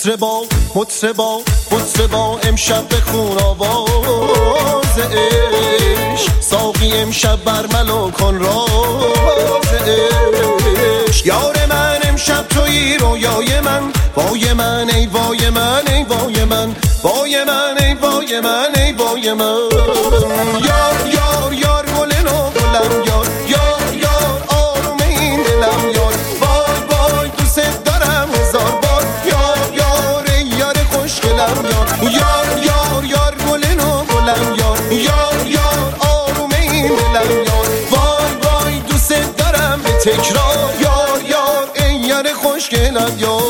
مطربا امشب بخون آواز عشق، ساقی امشب برملا کن راز عشق. یار من امشب تویی رویای من، وای من ای وای من ای وای من، وای من ای وای من ای وای من. یار یار یار گل نو گلم، یار یار یار آروم این دلم، یار وای وای دوست دارم هزار بار، یار یار ای یار خوشگلم، یار یار یار گل نو گلم، یار یار یار آروم این دلم، یار وای وای دوست دارم به تکرار، یار یار ای یار خوشگلم، یار.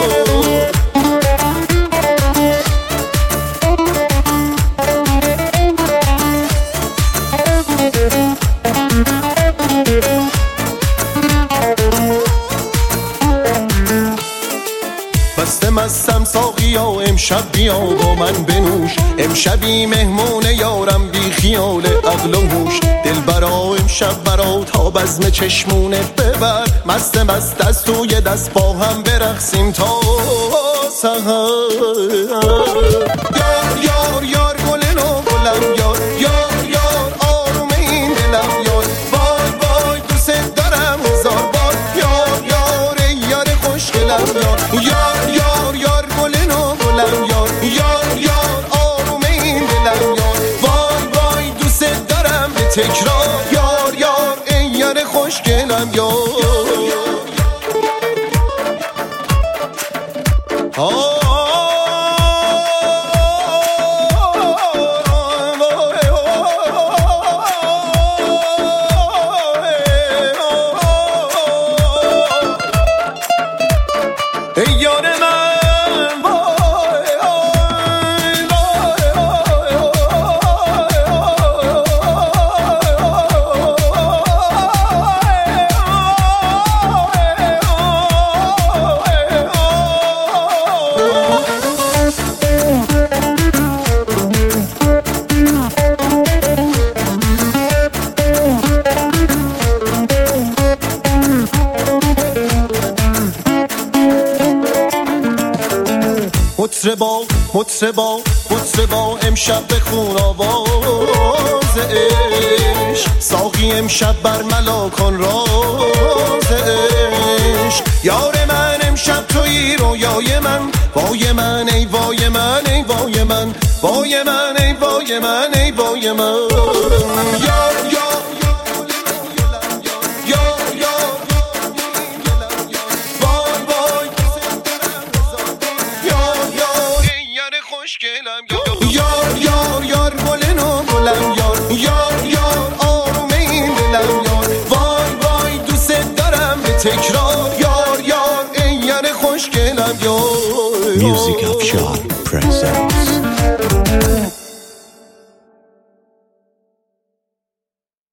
بسته مستم ساقیا امشب بیا با من بنوش، امشبی مهمون یارم بی خیال عقل و هوش. دلبرا امشب برا تا بزم چشمونه ببر، مست دست توی دست با هم برقصیم تا سحر. یار یار یار گل نو گلم، یار یار یار آروم این دلم، یار وای وای دوست دارم هزار بار، یار یار ای یار خوشگلم، یار یار یار گل نو گلم، یار یار یار آروم این دلم، یار وای وای دوست دارم به تکرار، یار یار ای یار خوشگلم، یار. مطربا امشب بخون آواز عشق، ساقی امشب برملا کن راز عشق. یار من امشب تویی رویای من، وای من ای وای من ای وای من، وای من ای وای من ای وای من. یار یار یار یار یار گل نو گلم، یار یار یار آروم این دلم، یار وای وای دوست دارم به تکرار، یار یار ای یار خوشگلم، یار. Music Afshar presents